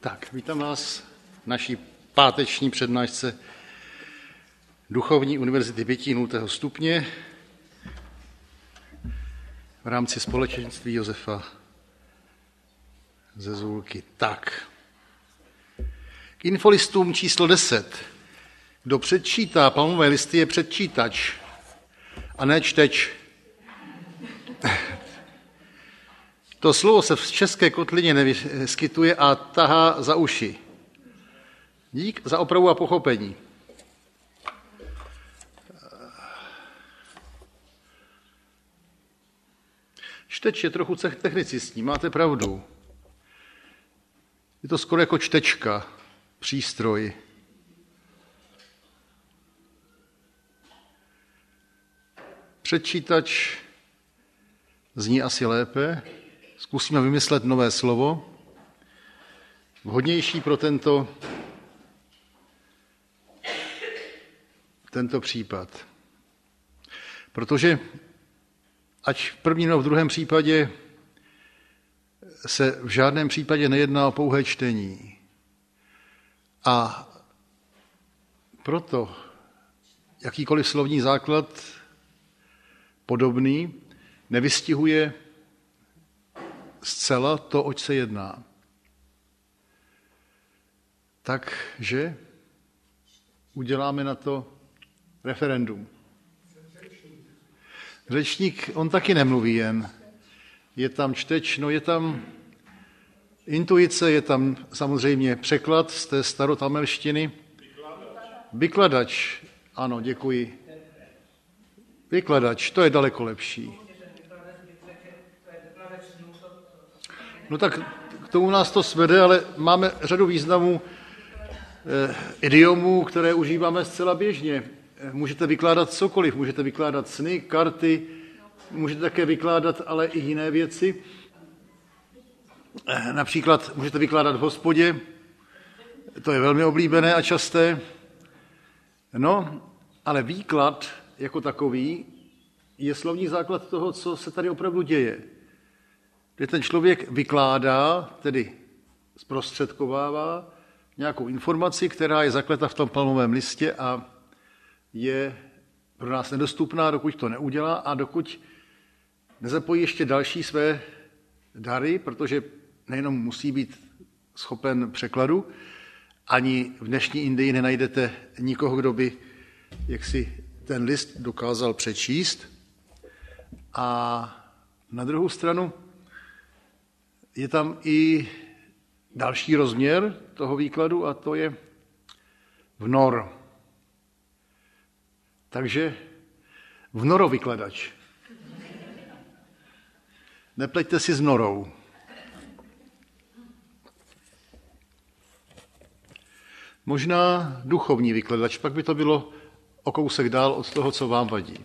Tak, vítám vás v naší páteční přednášce Duchovní univerzity 5. stupně v rámci společenství Josefa ze Zulky. Tak, k infolistům číslo 10. Kdo předčítá palmové listy, je předčítač a ne čteč. To slovo se v české kotlině nevyskytuje a tahá za uši. Dík za opravu a pochopení. Čteč je trochu technicistní, máte pravdu. Je to skoro jako čtečka, přístroj. Předčítač zní asi lépe. Zkusíme vymyslet nové slovo, vhodnější pro tento případ. Protože ať v prvním nebo v druhém případě se v žádném případě nejedná o pouhé čtení. A proto jakýkoliv slovní základ podobný nevystihuje zcela to, oč se jedná. Takže uděláme na to referendum. Řečník, on taky nemluví jen. Je tam čteč, no je tam intuice, je tam samozřejmě překlad z té starotamelštiny. Vykladač. Ano, děkuji. Vykladač, to je daleko lepší. No tak k tomu nás to svede, ale máme řadu významů idiomů, které užíváme zcela běžně. Můžete vykládat cokoliv, můžete vykládat sny, karty, můžete také vykládat ale i jiné věci. Například můžete vykládat v hospodě, to je velmi oblíbené a časté. No, ale výklad jako takový je slovní základ toho, co se tady opravdu děje. Kde ten člověk vykládá, tedy zprostředkovává nějakou informaci, která je zakleta v tom palmovém listě a je pro nás nedostupná, dokud to neudělá a dokud nezapojí ještě další své dary, protože nejenom musí být schopen překladu, ani v dnešní Indii nenajdete nikoho, kdo by jaksi ten list dokázal přečíst. A na druhou stranu je tam i další rozměr toho výkladu a to je vnor. Takže vnorovykladač. Nepleťte si s norou. Možná duchovní vykladač, pak by to bylo o kousek dál od toho, co vám vadí.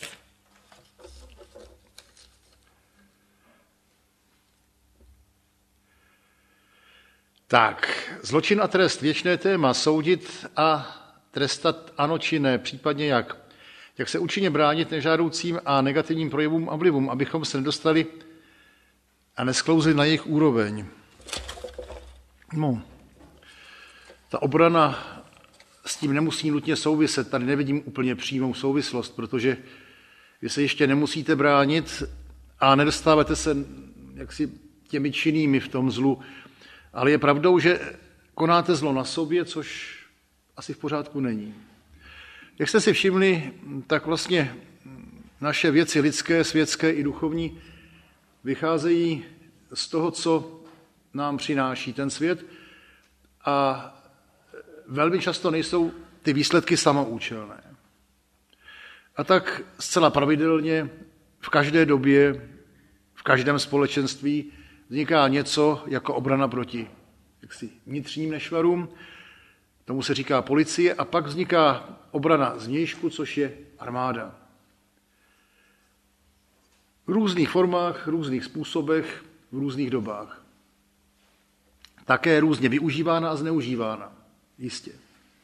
Tak, zločin a trest, věčné téma, soudit a trestat ano či ne, případně jak. Jak se účinně bránit nežádoucím a negativním projevům a vlivům, abychom se nedostali a nesklouzli na jejich úroveň. No, ta obrana s tím nemusí nutně souviset, tady nevidím úplně přímou souvislost, protože vy se ještě nemusíte bránit a nedostáváte se jaksi těmi činnými v tom zlu, ale je pravdou, že konáte zlo na sobě, což asi v pořádku není. Jak jste si všimli, tak vlastně naše věci lidské, světské i duchovní vycházejí z toho, co nám přináší ten svět a velmi často nejsou ty výsledky samoučelné. A tak zcela pravidelně v každé době, v každém společenství vzniká něco jako obrana proti vnitřním nešvarům, tomu se říká policie, a pak vzniká obrana zvnějšku, což je armáda. V různých formách, v různých způsobech, v různých dobách. Také různě využívána a zneužívána, jistě.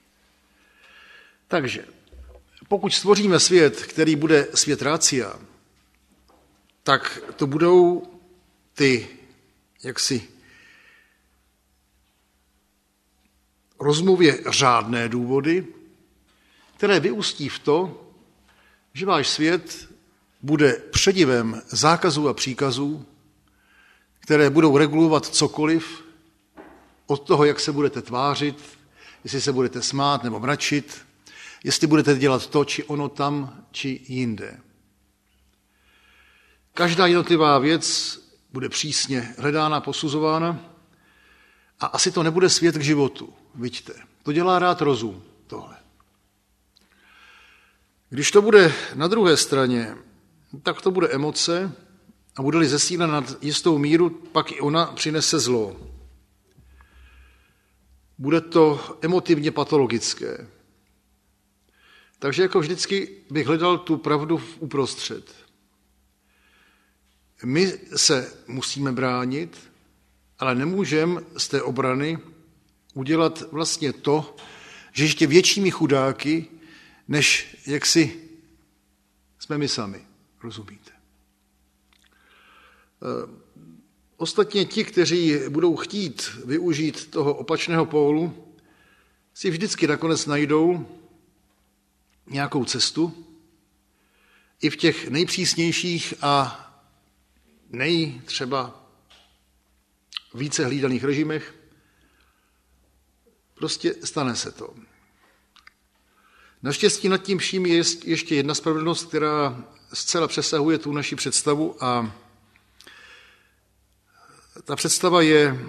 Takže, pokud stvoříme svět, který bude svět ratia, tak to budou ty jaksi rozmluvě řádné důvody, které vyústí v to, že váš svět bude předivem zákazů a příkazů, které budou regulovat cokoliv, od toho, jak se budete tvářit, jestli se budete smát nebo mračit, jestli budete dělat to, či ono tam, či jinde. Každá jednotlivá věc bude přísně hledána, posuzována a asi to nebude svět k životu, vidíte. To dělá rád rozum, tohle. Když to bude na druhé straně, tak to bude emoce a bude-li zesílena nad jistou míru, pak i ona přinese zlo. Bude to emotivně patologické. Takže jako vždycky bych hledal tu pravdu uprostřed. My se musíme bránit, ale nemůžeme z té obrany udělat vlastně to, že ještě většími chudáky, než jak si jsme my sami, rozumíte. Ostatně ti, kteří budou chtít využít toho opačného pólu, si vždycky nakonec najdou nějakou cestu i v těch nejpřísnějších a třeba více hlídaných režimech. Prostě stane se to. Naštěstí nad tím vším je ještě jedna spravedlnost, která zcela přesahuje tu naši představu a ta představa je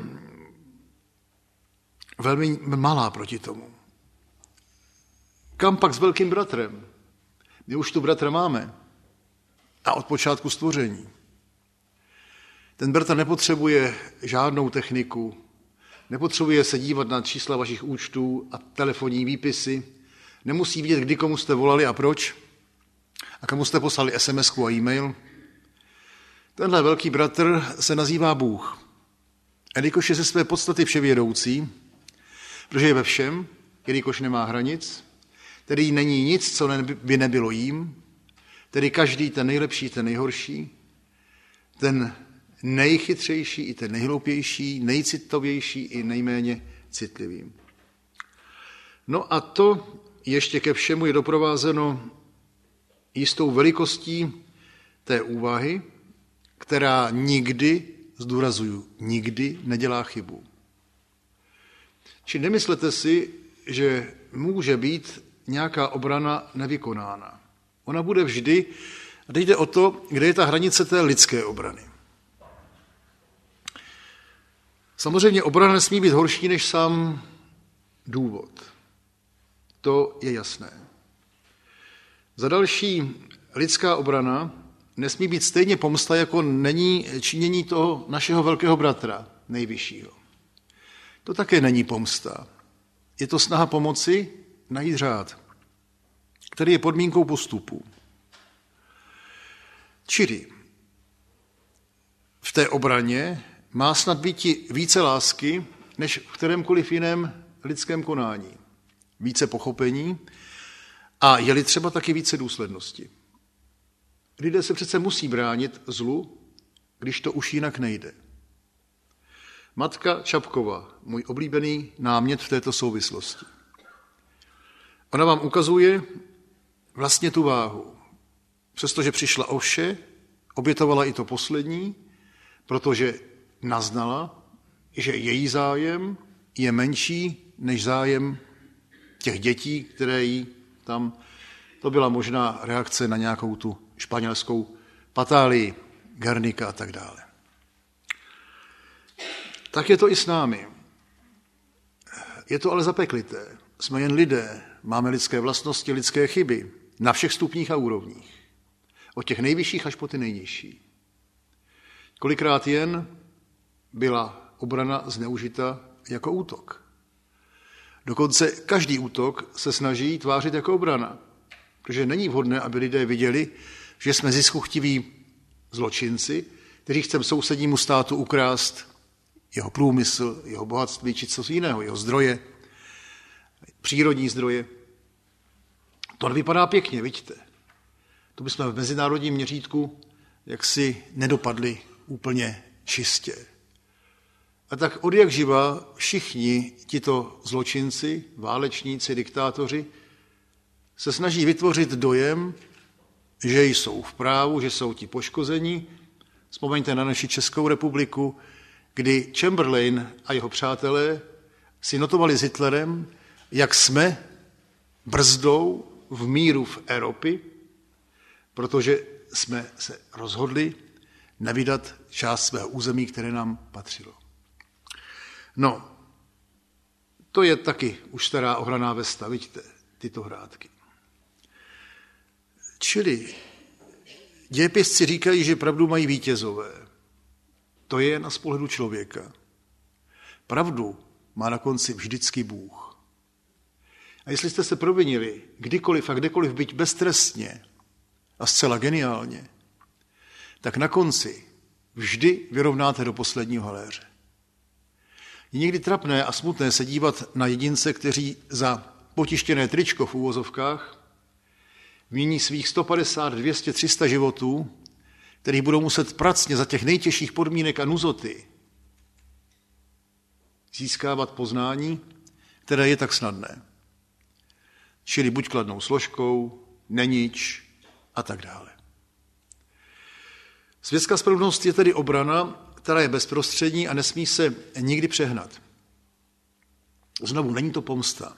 velmi malá proti tomu. Kam pak s velkým bratrem? My už tu bratra máme a od počátku stvoření. Ten bratr nepotřebuje žádnou techniku, nepotřebuje se dívat na čísla vašich účtů a telefonní výpisy, nemusí vidět, kdy komu jste volali a proč a komu jste poslali SMS-ku a e-mail. Tenhle velký bratr se nazývá Bůh. Jelikož je ze své podstaty vševědoucí, protože je ve všem, jelikož nemá hranic, tedy není nic, co by nebylo jím, tedy každý ten nejlepší, ten nejhorší, ten nejchytřejší i ten nejhloupější, nejcitovější i nejméně citlivý. No a to ještě ke všemu je doprovázeno jistou velikostí té úvahy, která nikdy, zdůrazuju, nikdy nedělá chybu. Či nemyslete si, že může být nějaká obrana nevykonána. Ona bude vždy, a teď jde o to, kde je ta hranice té lidské obrany. Samozřejmě obrana nesmí být horší než sám důvod. To je jasné. Za další, lidská obrana nesmí být stejně pomsta, jako není činění toho našeho velkého bratra, nejvyššího. To také není pomsta. Je to snaha pomoci najít řád, který je podmínkou postupu. Čili v té obraně má snad být více lásky, než v kterémkoliv jiném lidském konání. Více pochopení a je-li třeba taky více důslednosti. Lidé se přece musí bránit zlu, když to už jinak nejde. Matka Čapková, můj oblíbený námět v této souvislosti. Ona vám ukazuje vlastně tu váhu. Přestože přišla o vše, obětovala i to poslední, protože naznala, že její zájem je menší než zájem těch dětí, které jí tam, to byla možná reakce na nějakou tu španělskou patálii, Guernica a tak dále. Tak je to i s námi. Je to ale zapeklité. Jsme jen lidé, máme lidské vlastnosti, lidské chyby na všech stupních a úrovních. Od těch nejvyšších až po ty nejnižší. Kolikrát jen byla obrana zneužita jako útok. Dokonce každý útok se snaží tvářit jako obrana, protože není vhodné, aby lidé viděli, že jsme ziskuchtiví zločinci, kteří chceme sousednímu státu ukrást jeho průmysl, jeho bohatství či co jiného, jeho zdroje, přírodní zdroje. To nevypadá pěkně, vidíte. To bychom v mezinárodním měřítku jaksi nedopadli úplně čistě. A tak odjakživa všichni tito zločinci, válečníci, diktátoři se snaží vytvořit dojem, že jsou v právu, že jsou ti poškození. Vzpomeňte na naši Českou republiku, kdy Chamberlain a jeho přátelé si notovali s Hitlerem, jak jsme brzdou v míru v Evropě, protože jsme se rozhodli nevydat část svého území, které nám patřilo. No, to je taky už stará ohraná vesta, vidíte, tyto hrátky. Čili dějepisci říkají, že pravdu mají vítězové. To je na z pohledu člověka. Pravdu má na konci vždycky Bůh. A jestli jste se provinili kdykoliv a kdekoliv, byť beztrestně a zcela geniálně, tak na konci vždy vyrovnáte do posledního haléře. Je někdy trapné a smutné se dívat na jedince, kteří za potištěné tričko v úvozovkách mění svých 150, 200, 300 životů, kterých budou muset pracně za těch nejtěžších podmínek a nuzoty získávat poznání, které je tak snadné. Čili buď kladnou složkou, nenič a tak dále. Světská spravedlnost je tedy obrana, která je bezprostřední a nesmí se nikdy přehnat. Znovu, není to pomsta.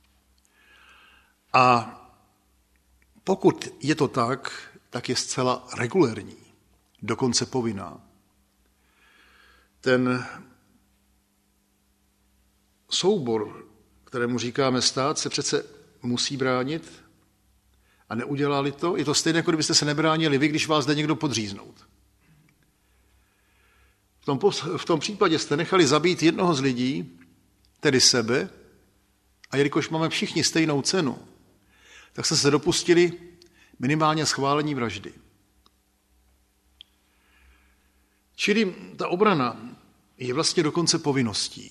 A pokud je to tak je zcela regulérní, dokonce povinná. Ten soubor, kterému říkáme stát, se přece musí bránit a neudělali to. Je to stejné, jako kdybyste se nebránili vy, když vás jde někdo podříznout. V tom případě jste nechali zabít jednoho z lidí, tedy sebe, a jelikož máme všichni stejnou cenu, tak jste se dopustili minimálně schválení vraždy. Čili ta obrana je vlastně dokonce povinností.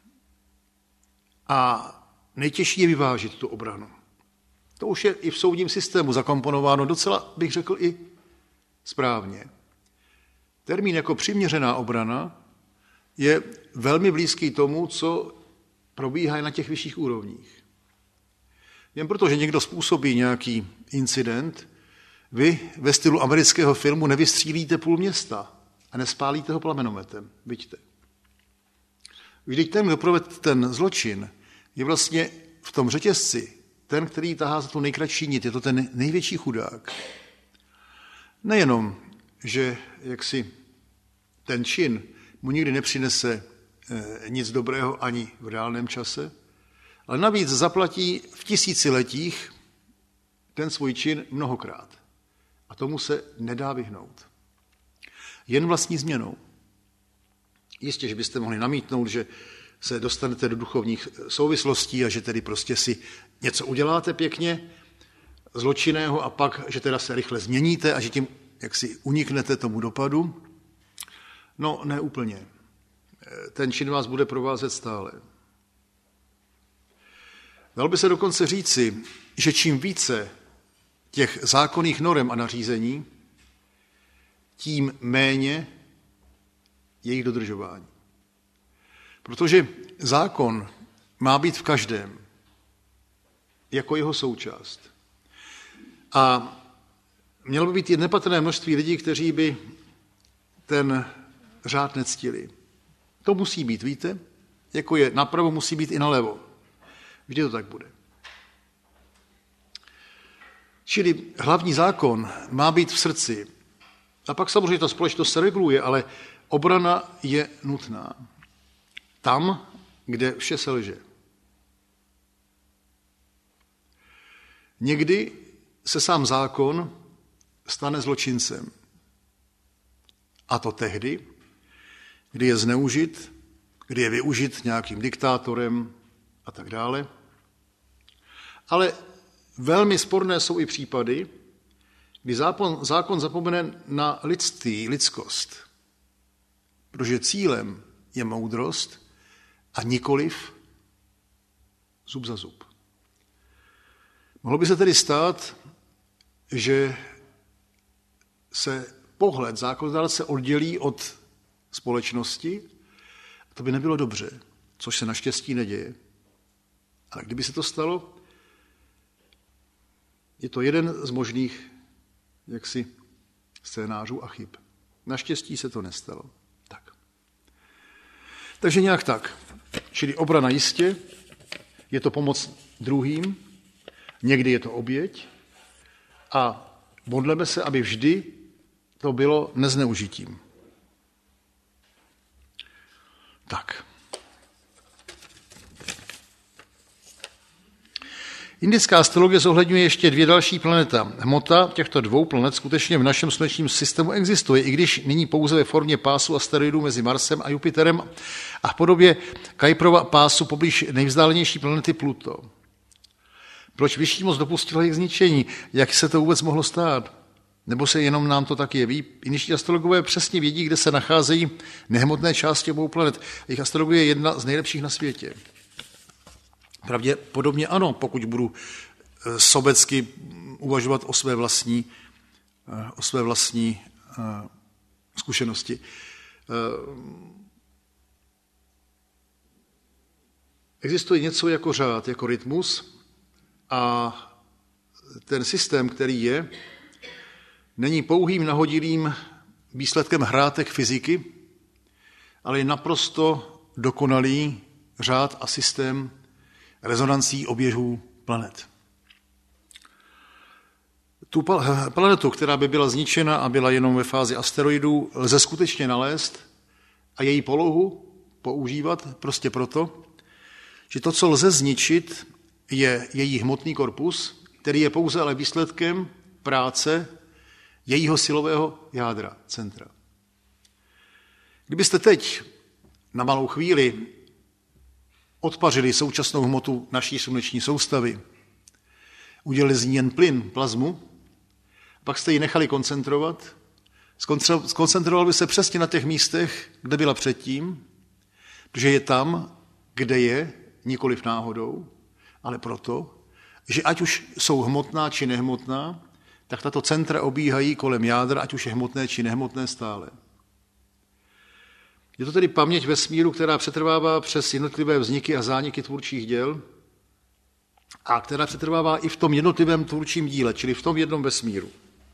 A nejtěžší je vyvážit tu obranu. To už je i v soudním systému zakomponováno docela, bych řekl, i správně. Termín jako přiměřená obrana je velmi blízký tomu, co probíhá na těch vyšších úrovních. Jen proto, že někdo způsobí nějaký incident, vy ve stylu amerického filmu nevystřílíte půl města a nespálíte ho plamenometem. Vidíte. Vždyť ten, kdo provedl ten zločin, je vlastně v tom řetězci ten, který tahá za tu nejkratší nit. Je to ten největší chudák. Nejenom, že jaksi ten čin mu nikdy nepřinese nic dobrého ani v reálném čase, ale navíc zaplatí v tisíciletích ten svůj čin mnohokrát. A tomu se nedá vyhnout. Jen vlastní změnou. Jistě, že byste mohli namítnout, že se dostanete do duchovních souvislostí a že tedy prostě si něco uděláte pěkně zločinného a pak, že teda se rychle změníte a že tím jaksi uniknete tomu dopadu. No, ne úplně. Ten čin vás bude provázet stále. Dalo by se dokonce říci, že čím více těch zákonných norem a nařízení, tím méně jejich dodržování. Protože zákon má být v každém, jako jeho součást. A mělo by být i nepatrné množství lidí, kteří by ten řád nectili. To musí být, víte? Jako je napravo, musí být i nalevo. Vždy to tak bude. Čili hlavní zákon má být v srdci. A pak samozřejmě ta společnost se reguluje, ale obrana je nutná. Tam, kde vše selže. Někdy se sám zákon stane zločincem. A to tehdy, kdy je zneužit, kdy je využit nějakým diktátorem a tak dále. Ale velmi sporné jsou i případy, kdy zákon zapomene na lidství, lidskost. Protože cílem je moudrost a nikoliv zub za zub. Mohlo by se tedy stát, že se pohled zákonodárce oddělí od společnosti To by nebylo dobře, což se naštěstí neděje. Ale kdyby se to stalo, je to jeden z možných scénářů a chyb. Naštěstí se to nestalo. Tak. Takže nějak tak. Čili obrana jistě, je to pomoc druhým, někdy je to oběť a modleme se, aby vždy to bylo nezneužitím. Tak. Indická astrologie zohledňuje ještě 2 další planeta. Hmota těchto 2 planet skutečně v našem slunečním systému existuje, i když nyní pouze ve formě pásu asteroidů mezi Marsem a Jupiterem a v podobě Kuiperova pásu poblíž nejvzdálenější planety Pluto. Proč vyšší moc dopustila jejich zničení? Jak se to vůbec mohlo stát? Nebo se jenom nám to tak jeví? Indičtí astrologové přesně vědí, kde se nacházejí nehmotné části obou planet. Jejich astrologie je jedna z nejlepších na světě. Pravděpodobně ano, pokud budu sobecky uvažovat o své vlastní zkušenosti. Existuje něco jako řád, jako rytmus a ten systém, který je, není pouhým nahodilým výsledkem hrátek fyziky, ale je naprosto dokonalý řád a systém rezonancí oběhů planet. Tu planetu, která by byla zničena a byla jenom ve fázi asteroidů, lze skutečně nalézt a její polohu používat prostě proto, že to, co lze zničit, je její hmotný korpus, který je pouze ale výsledkem práce jejího silového jádra, centra. Kdybyste teď na malou chvíli odpařili současnou hmotu naší sluneční soustavy, udělali z ní jen plyn, plazmu, pak jste ji nechali koncentrovat, skoncentroval by se přesně na těch místech, kde byla předtím, protože je tam, kde je, nikoliv náhodou, ale proto, že ať už jsou hmotná či nehmotná, tak tato centra obíhají kolem jádra, ať už je hmotné či nehmotné stále. Je to tedy paměť vesmíru, která přetrvává přes jednotlivé vzniky a zániky tvůrčích děl a která přetrvává i v tom jednotlivém tvůrčím díle, čili v tom jednom vesmíru.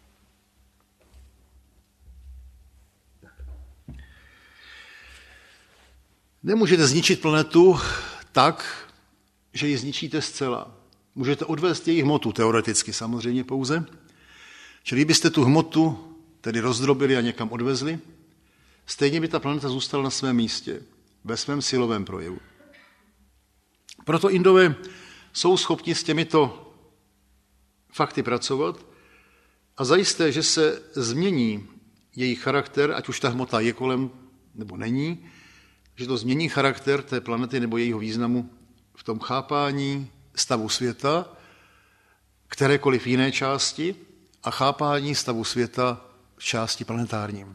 Nemůžete zničit planetu tak, že ji zničíte zcela. Můžete odvést její hmotu, teoreticky samozřejmě pouze. Čili byste tu hmotu tedy rozdrobili a někam odvezli, stejně by ta planeta zůstala na svém místě, ve svém silovém projevu. Proto Indové jsou schopni s těmito fakty pracovat a zajisté, že se změní jejich charakter, ať už ta hmota je kolem nebo není, že to změní charakter té planety nebo jejího významu v tom chápání stavu světa, kterékoliv jiné části a chápání stavu světa v části planetárním.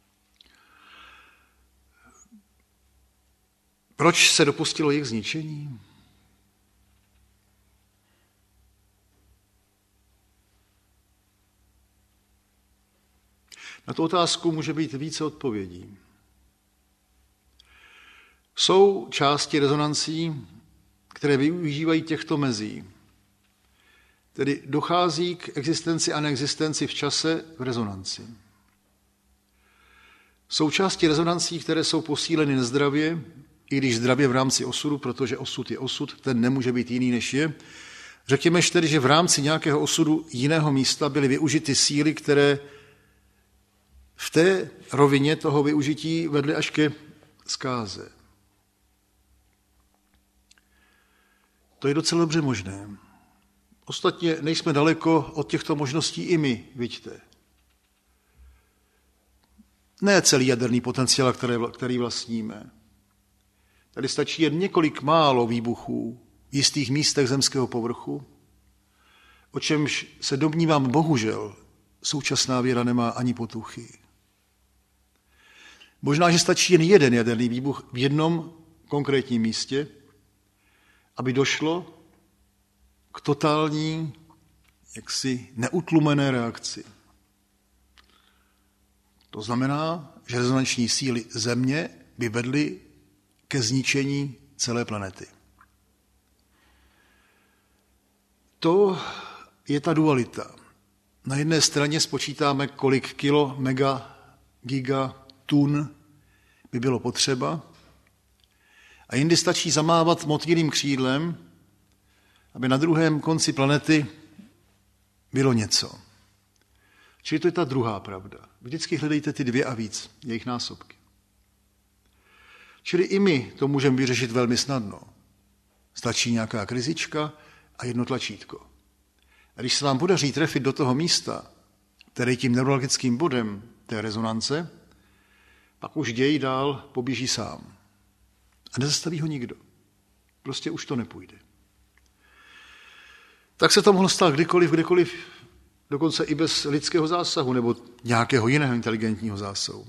Proč se dopustilo jejich zničení? Na tu otázku může být více odpovědí. Jsou části rezonancí, které využívají těchto mezí. Tedy dochází k existenci a neexistenci v čase v rezonanci. Jsou části rezonancí, které jsou posíleny nezdravě, i když zdravě v rámci osudu, protože osud je osud, ten nemůže být jiný, než je. Řekněme tedy, že v rámci nějakého osudu jiného místa byly využity síly, které v té rovině toho využití vedly až ke zkáze. To je docela dobře možné. Ostatně nejsme daleko od těchto možností i my, vidíte. Ne celý jaderný potenciál, který vlastníme. Tady stačí jen několik málo výbuchů v jistých místech zemského povrchu, o čemž se domnívám, bohužel, současná věda nemá ani potuchy. Možná, že stačí jen jeden jaderný výbuch v jednom konkrétním místě, aby došlo k totální, jaksi neutlumené reakci. To znamená, že rezonanční síly Země by vedly ke zničení celé planety. To je ta dualita. Na jedné straně spočítáme, kolik kilo, mega, giga, tun by bylo potřeba, a jindy stačí zamávat motýlím křídlem, aby na druhém konci planety bylo něco. Čili to je ta druhá pravda. Vždycky hledejte ty 2 a víc, jejich násobky. Čili i my to můžeme vyřešit velmi snadno. Stačí nějaká krizička a jedno tlačítko. A když se vám podaří trefit do toho místa, které je tím neurologickým bodem té rezonance, pak už děj dál poběží sám. A nezastaví ho nikdo. Prostě už to nepůjde. Tak se to mohlo stát kdekoliv, dokonce i bez lidského zásahu nebo nějakého jiného inteligentního zásahu.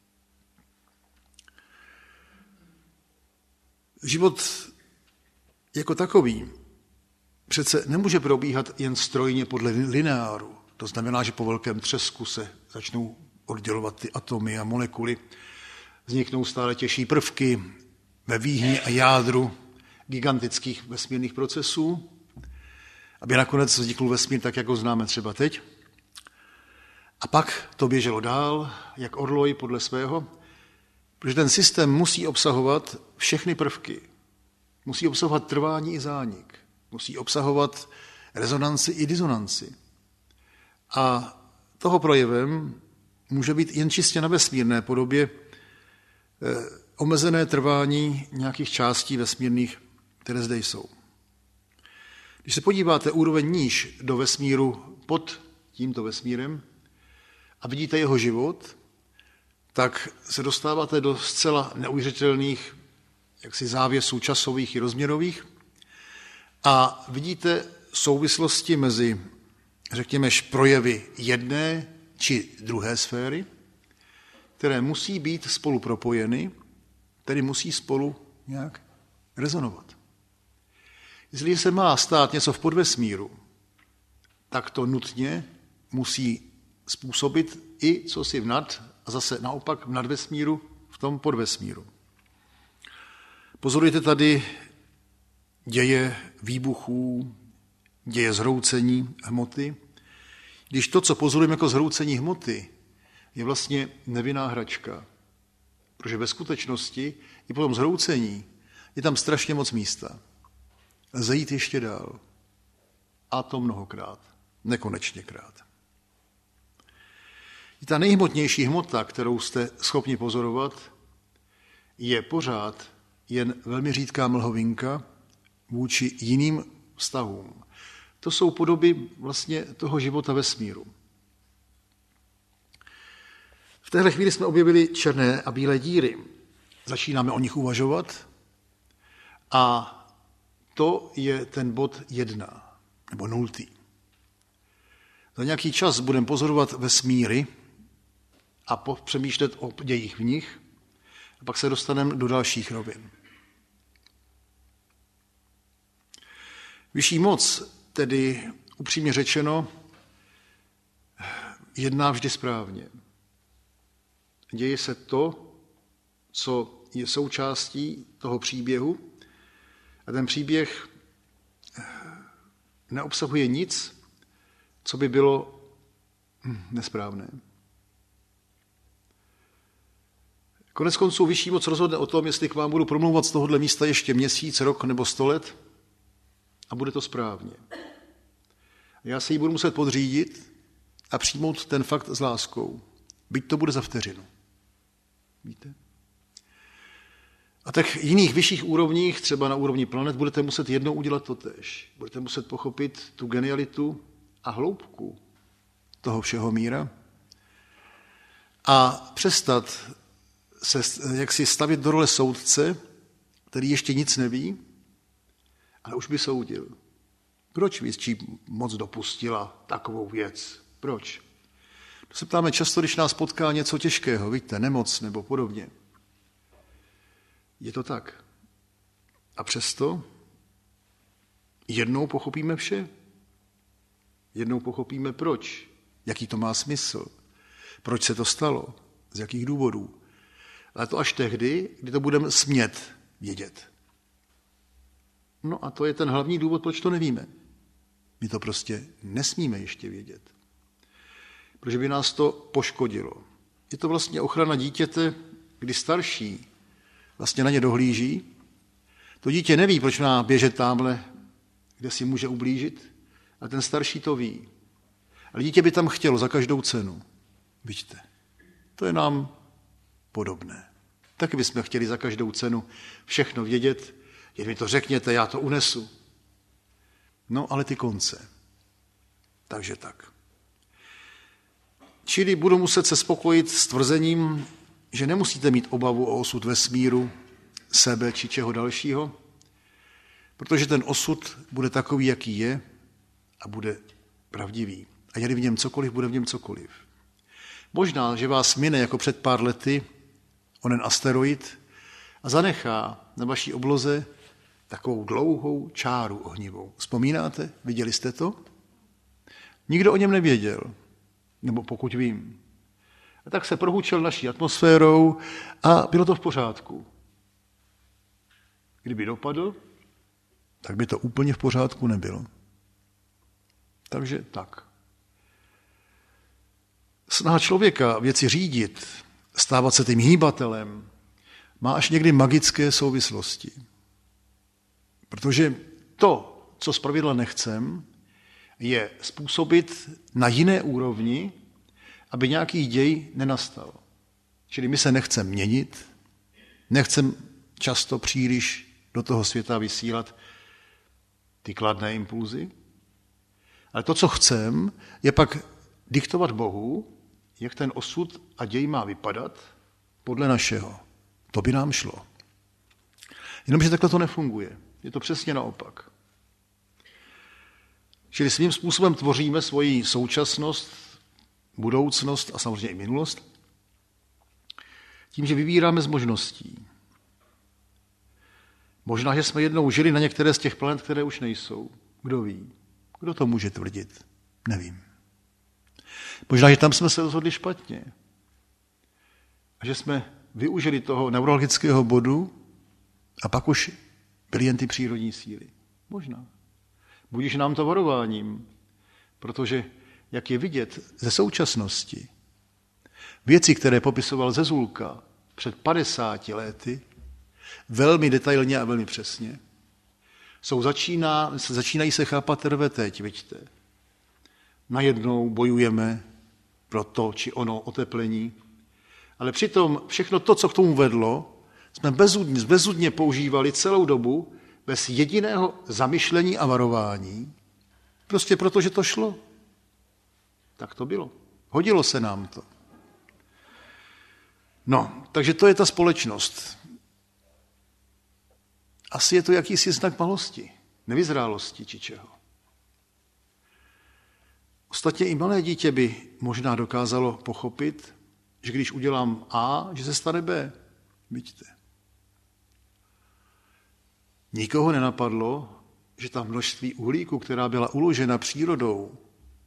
Život jako takový přece nemůže probíhat jen strojně podle lineáru. To znamená, že po velkém třesku se začnou oddělovat ty atomy a molekuly, vzniknou stále těžší prvky ve výhni a jádru gigantických vesmírných procesů, aby nakonec vznikl vesmír tak, jak ho známe třeba teď. A pak to běželo dál, jak orloj podle svého, protože ten systém musí obsahovat všechny prvky. Musí obsahovat trvání i zánik. Musí obsahovat rezonanci i disonanci. A toho projevem může být jen čistě na vesmírné podobě omezené trvání nějakých částí vesmírných, které zde jsou. Když se podíváte úroveň níž do vesmíru pod tímto vesmírem a vidíte jeho život, tak se dostáváte do zcela neuvěřitelných jaksi závěsů časových i rozměrových a vidíte souvislosti mezi, řekněme, projevy jedné či druhé sféry, které musí být spolu propojeny, tedy musí spolu nějak rezonovat. Jestli se má stát něco v podvesmíru, tak to nutně musí způsobit i cosi v nad a zase naopak v nadvesmíru, v tom podvesmíru. Pozorujete tady děje výbuchů, děje zhroucení hmoty, když to, co pozorujeme jako zhroucení hmoty, je vlastně nevinná hračka. Protože ve skutečnosti i po tom zhroucení je tam strašně moc místa. Lze jít ještě dál. A to mnohokrát, nekonečněkrát. I ta nejhmotnější hmota, kterou jste schopni pozorovat, je pořád jen velmi řídká mlhovinka vůči jiným vztahům. To jsou podoby vlastně toho života vesmíru. V téhle chvíli jsme objevili černé a bílé díry. Začínáme o nich uvažovat a to je ten bod 1, nebo 0. Za nějaký čas budeme pozorovat vesmíry a přemýšlet o dějích v nich a pak se dostaneme do dalších rovin. Vyšší moc, tedy upřímně řečeno, jedná vždy správně. Děje se to, co je součástí toho příběhu a ten příběh neobsahuje nic, co by bylo nesprávné. Konec konců vyšší moc rozhodne o tom, jestli k vám budu promlouvat z tohohle místa ještě měsíc, rok nebo 100 let a bude to správně. Já se jí budu muset podřídit a přijmout ten fakt s láskou. Byť to bude za vteřinu. Víte? A tak jiných vyšších úrovních, třeba na úrovni planet, budete muset jednou udělat totéž. Budete muset pochopit tu genialitu a hloubku toho všeho míra a přestat se jaksi stavit do role soudce, který ještě nic neví, ale už by soudil. Proč větší moc dopustila takovou věc? Proč? To se ptáme často, když nás potká něco těžkého, víte, nemoc nebo podobně. Je to tak. A přesto jednou pochopíme vše. Jednou pochopíme proč, jaký to má smysl, proč se to stalo, z jakých důvodů. Ale to až tehdy, kdy to budeme smět vědět. No a to je ten hlavní důvod, proč to nevíme. My to prostě nesmíme ještě vědět. Protože by nás to poškodilo. Je to vlastně ochrana dítěte, kdy starší vlastně na ně dohlíží. To dítě neví, proč má běžet tamhle, kde si může ublížit, a ten starší to ví. Ale dítě by tam chtělo za každou cenu. Vidíte, to je nám podobné. Taky bychom chtěli za každou cenu všechno vědět, jen mi to řekněte, já to unesu. No, ale ty konce. Takže tak. Čili budu muset se spokojit s tvrzením, že nemusíte mít obavu o osud vesmíru, sebe či čeho dalšího, protože ten osud bude takový, jaký je a bude pravdivý. A je v něm cokoliv, bude v něm cokoliv. Možná, že vás mine jako před pár lety onen asteroid a zanechá na vaší obloze takovou dlouhou čáru ohnivou. Vzpomínáte? Viděli jste to? Nikdo o něm nevěděl, nebo pokud vím. A tak se prohučil naší atmosférou a bylo to v pořádku. Kdyby dopadl, tak by to úplně v pořádku nebylo. Takže tak. Snaha člověka věci řídit, stávat se tím hýbatelem, má až někdy magické souvislosti. Protože to, co zpravidla nechcem, je způsobit na jiné úrovni, aby nějaký děj nenastal. Čili my se nechceme měnit, nechceme často příliš do toho světa vysílat ty kladné impulzy, ale to, co chcem, je pak diktovat Bohu, jak ten osud a děj má vypadat podle našeho. To by nám šlo. Jenomže takhle to nefunguje. Je to přesně naopak. Čili svým způsobem tvoříme svoji současnost, budoucnost a samozřejmě i minulost tím, že vybíráme z možností. Možná, že jsme jednou žili na některé z těch planet, které už nejsou. Kdo ví? Kdo to může tvrdit? Nevím. Možná, že tam jsme se rozhodli špatně. A že jsme využili toho neurologického bodu a pak už byly jen ty přírodní síly. Možná. Budíš nám to varováním, protože, jak je vidět ze současnosti, věci, které popisoval Zezulka před 50 lety, velmi detailně a velmi přesně, začínají se chápat teprve teď, vidíte. Najednou bojujeme pro to či ono oteplení, ale přitom všechno to, co k tomu vedlo, jsme bezudně používali celou dobu bez jediného zamyšlení a varování, prostě protože to šlo. Tak to bylo. Hodilo se nám to. No, takže to je ta společnost. Asi je to jakýsi znak malosti, nevyzrálosti či čeho. Ostatně i malé dítě by možná dokázalo pochopit, že když udělám A, že se stane B. Vidíte. Nikoho nenapadlo, že ta množství uhlíku, která byla uložena přírodou,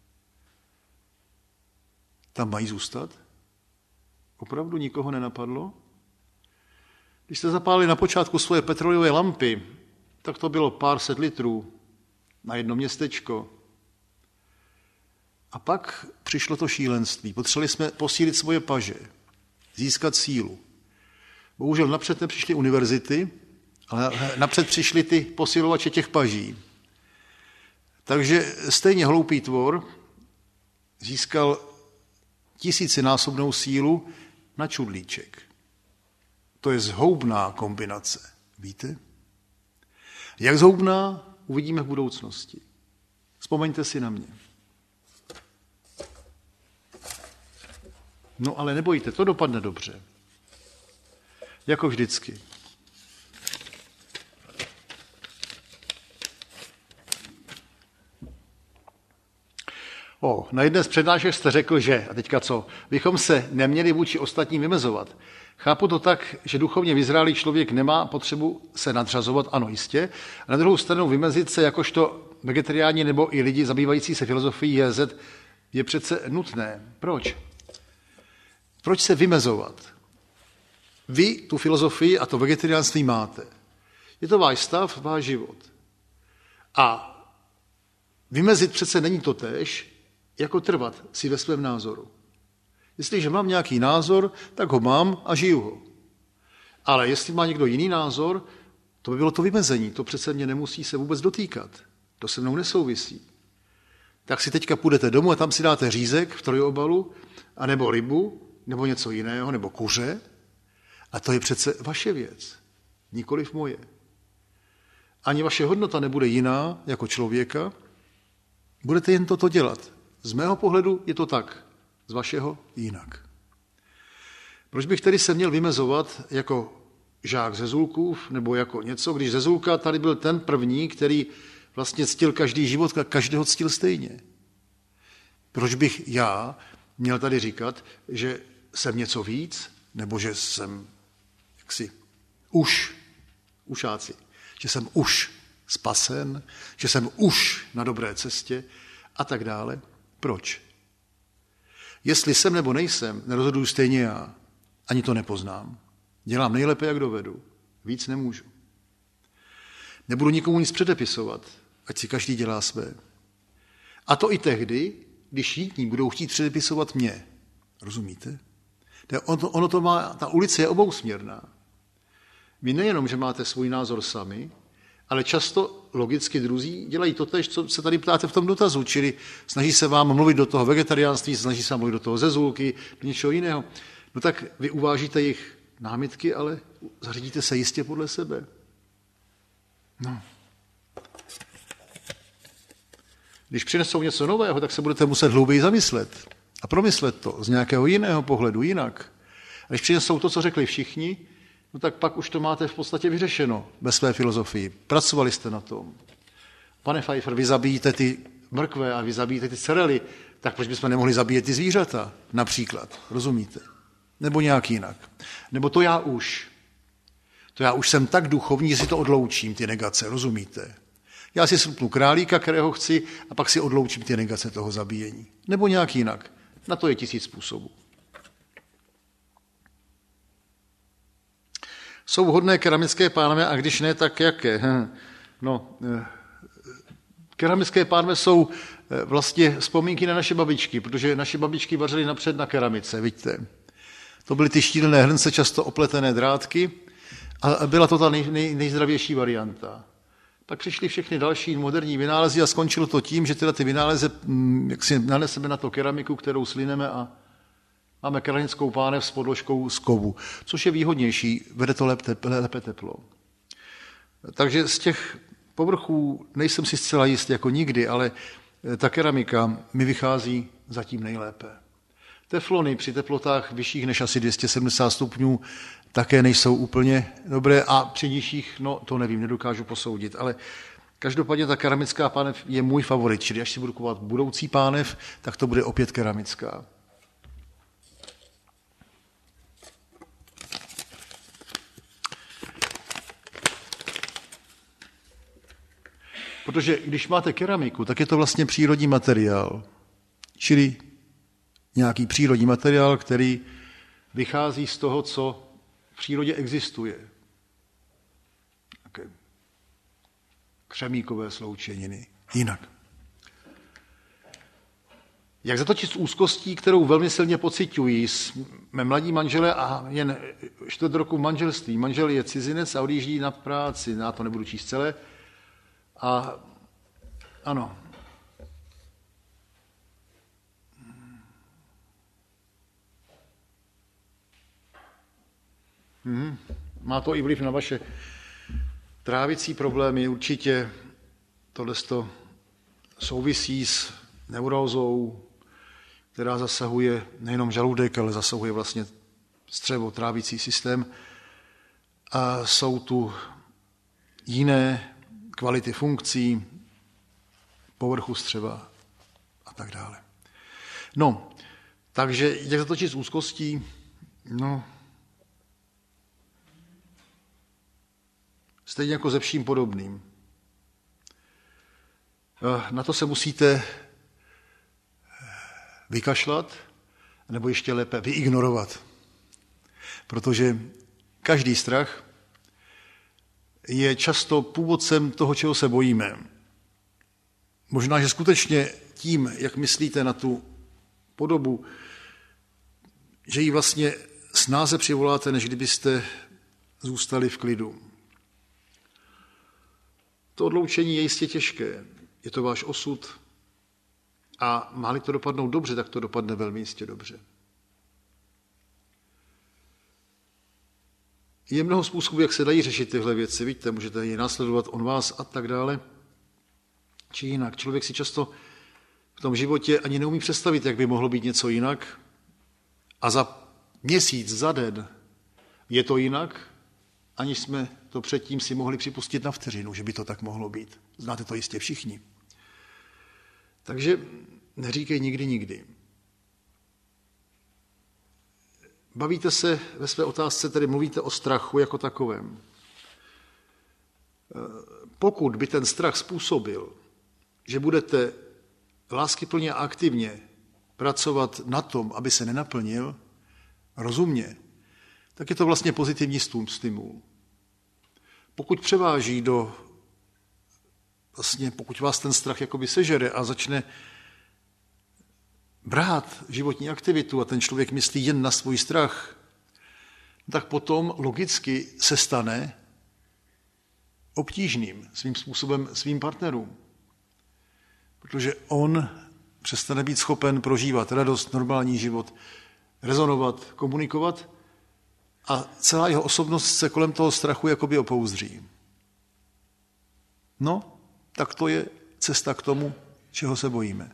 tam mají zůstat? Opravdu nikoho nenapadlo? Když jste zapálili na počátku svoje petrolejové lampy, tak to bylo pár set litrů na jedno městečko. A pak přišlo to šílenství. Potřebovali jsme posílit svoje paže, získat sílu. Bohužel napřed nepřišly univerzity, ale napřed přišly ty posilovače těch paží. Takže stejně hloupý tvor získal tisícinásobnou sílu na čudlíček. To je zhoubná kombinace, víte? Jak zhoubná, uvidíme v budoucnosti. Vzpomeňte si na mě. No ale nebojte, to dopadne dobře. Jako vždycky. Na jedné z přednášek jste řekl, že, a teďka co, bychom se neměli vůči ostatním vymezovat. Chápu to tak, že duchovně vyzrálý člověk nemá potřebu se nadřazovat, ano jistě, a na druhou stranu vymezit se jakožto vegetariáni nebo i lidi zabývající se filozofií JZ je přece nutné. Proč? Proč se vymezovat? Vy tu filozofii a to vegetariánství máte. Je to váš stav, váš život. A vymezit přece není to též, jako trvat si ve svém názoru. Jestliže mám nějaký názor, tak ho mám a žiju ho. Ale jestli má někdo jiný názor, to by bylo to vymezení. To přece mě nemusí se vůbec dotýkat. To se mnou nesouvisí. Tak si teďka půjdete domů a tam si dáte řízek v trojobalu, anebo rybu, nebo něco jiného, nebo kuře. A to je přece vaše věc, nikoliv moje. Ani vaše hodnota nebude jiná jako člověka. Budete jen toto dělat. Z mého pohledu je to tak, z vašeho jinak. Proč bych tedy se měl vymezovat jako žák Zezulkův, nebo jako něco, když Zezulka tady byl ten první, který vlastně ctil každý život, každého ctil stejně. Proč bych já měl tady říkat, že jsem něco víc, nebo že jsem jaksi ušáci, že jsem už spasen, že jsem už na dobré cestě a tak dále. Proč? Jestli jsem nebo nejsem, nerozhoduju stejně já. Ani to nepoznám. Dělám nejlépe, jak dovedu. Víc nemůžu. Nebudu nikomu nic předepisovat, ať si každý dělá své. A to i tehdy, když jiní budou chtít předepisovat mě. Rozumíte? Ono to má, ta ulice je obousměrná. Vy nejenom, že máte svůj názor sami, ale často logicky druzí dělají to též, co se tady ptáte v tom dotazu, čili snaží se vám mluvit do toho vegetariánství, snaží se vám mluvit do toho Zezulky, do něčeho jiného. No tak vy uvážíte jejich námitky, ale zařídíte se jistě podle sebe. No. Když přinesou něco nového, tak se budete muset hlouběji zamyslet a promyslet to z nějakého jiného pohledu, jinak. A když přinesou to, co řekli všichni, no tak pak už to máte v podstatě vyřešeno ve své filozofii. Pracovali jste na tom. Pane Pfeiffer, vy zabíjíte ty mrkve a vy zabíjíte ty cerely, tak proč bychom nemohli zabíjet ty zvířata? Například, rozumíte? Nebo nějak jinak. Nebo to já už. To já už jsem tak duchovní, že si to odloučím, ty negace, rozumíte? Já si slupnu králíka, kterého chci, a pak si odloučím ty negace toho zabíjení. Nebo nějak jinak. Na to je 1000 způsobů. Jsou vhodné keramické pánve, a když ne, tak jaké? No, keramické pánve jsou vlastně vzpomínky na naše babičky, protože naše babičky vařily napřed na keramice, vidíte. To byly ty štíhlné hrnce, často opletené drátky, a byla to ta nejzdravější varianta. Pak přišly všechny další moderní vynálezy a skončilo to tím, že tyhle ty vynálezy, jak si naneseme na to keramiku, kterou slineme, a máme keramickou pánev s podložkou z kovu, což je výhodnější, vede to lépe teplo. Takže z těch povrchů nejsem si zcela jist jako nikdy, ale ta keramika mi vychází zatím nejlépe. Teflony při teplotách vyšších než asi 270 stupňů také nejsou úplně dobré a při nižších, no to nevím, nedokážu posoudit, ale každopádně ta keramická pánev je můj favorit, čili až si budu kupovat budoucí pánev, tak to bude opět keramická. Protože když máte keramiku, tak je to vlastně přírodní materiál, čili nějaký přírodní materiál, který vychází z toho, co v přírodě existuje. Také křemíkové sloučeniny. Jinak. Jak zatočit s úzkostí, kterou velmi silně pociťují? Jsme mladí manželé a jen 4 roku manželství. Manžel je cizinec a odjíždí na práci. Já to nebudu číst celé. A ano. Má to i vliv na vaše trávicí problémy. Určitě tohle souvisí s neurózou, která zasahuje nejenom žaludek, ale zasahuje vlastně střevo, trávicí systém. A jsou tu jiné kvality funkcí, povrchu střeva a tak dále. No, takže jak zatočit s úzkostí? No, stejně jako se vším podobným. Na to se musíte vykašlat, nebo ještě lépe vyignorovat. Protože každý strach je často původcem toho, čeho se bojíme. Možná, že skutečně tím, jak myslíte na tu podobu, že ji vlastně snáze přivoláte, než kdybyste zůstali v klidu. To odloučení je jistě těžké. Je to váš osud a má-li to dopadnout dobře, tak to dopadne velmi jistě dobře. Je mnoho způsobů, jak se dají řešit tyhle věci. Víte, můžete je následovat on vás a tak dále. Či jinak. Člověk si často v tom životě ani neumí představit, jak by mohlo být něco jinak. A za měsíc, za den je to jinak, aniž jsme to předtím si mohli připustit na vteřinu, že by to tak mohlo být. Znáte to jistě všichni. Takže neříkej nikdy, nikdy. Bavíte se ve své otázce, tedy mluvíte o strachu jako takovém. Pokud by ten strach způsobil, že budete láskyplně a aktivně pracovat na tom, aby se nenaplnil, rozumně, tak je to vlastně pozitivní stimul. Pokud převáží pokud vás ten strach jakoby sežere a začne brát životní aktivitu a ten člověk myslí jen na svůj strach, tak potom logicky se stane obtížným svým způsobem svým partnerům. Protože on přestane být schopen prožívat radost, normální život, rezonovat, komunikovat a celá jeho osobnost se kolem toho strachu jakoby opouzdří. No, tak to je cesta k tomu, čeho se bojíme.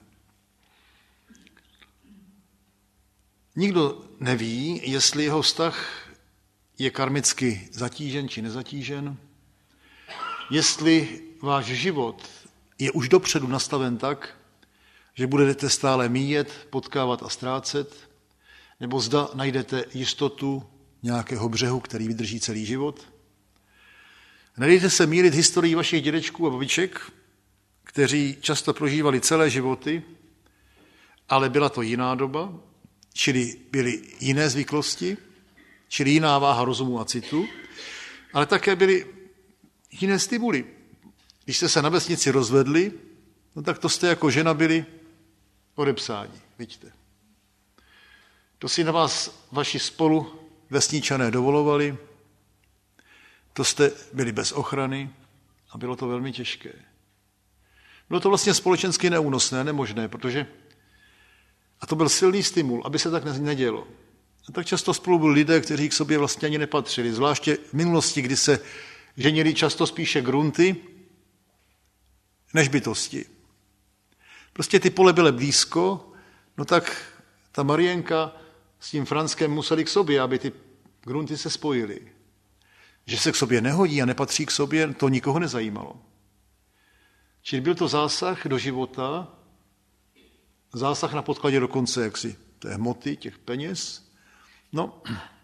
Nikdo neví, jestli jeho vztah je karmicky zatížen či nezatížen, jestli váš život je už dopředu nastaven tak, že budete stále míjet, potkávat a ztrácet, nebo zda najdete jistotu nějakého břehu, který vydrží celý život. Nedejte se mýlit historií vašich dědečků a babiček, kteří často prožívali celé životy, ale byla to jiná doba, čili byly jiné zvyklosti, čili jiná váha rozumu a citu, ale také byly jiné stimuly. Když jste se na vesnici rozvedli, no tak to jste jako žena byli odepsáni, vidíte. To si na vás vaši spolu vesničané dovolovali, to jste byli bez ochrany a bylo to velmi těžké. Bylo to vlastně společensky neúnosné, nemožné, a to byl silný stimul, aby se tak nedělo. A tak často spolu byli lidé, kteří k sobě vlastně ani nepatřili, zvláště v minulosti, kdy se ženili často spíše grunty než bytosti. Prostě ty pole byly blízko, no tak ta Marienka s tím Franskem museli k sobě, aby ty grunty se spojily. Že se k sobě nehodí a nepatří k sobě, to nikoho nezajímalo. Čili byl to zásah do života, zásah na podkladě dokonce jaksi té hmoty, těch peněz. No,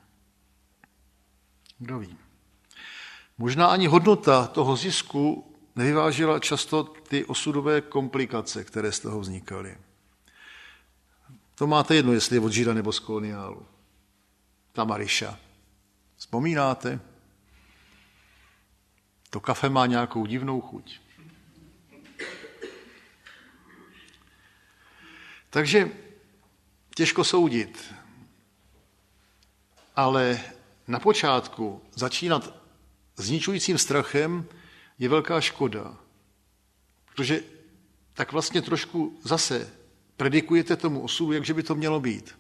kdo ví. Možná ani hodnota toho zisku nevyvážila často ty osudové komplikace, které z toho vznikaly. To máte jedno, jestli je od Žida nebo z koloniálu. Ta Maryša. Vzpomínáte? To kafe má nějakou divnou chuť. Takže těžko soudit, ale na počátku začínat zničujícím strachem je velká škoda, protože tak vlastně trošku zase predikujete tomu osudu, jakže by to mělo být.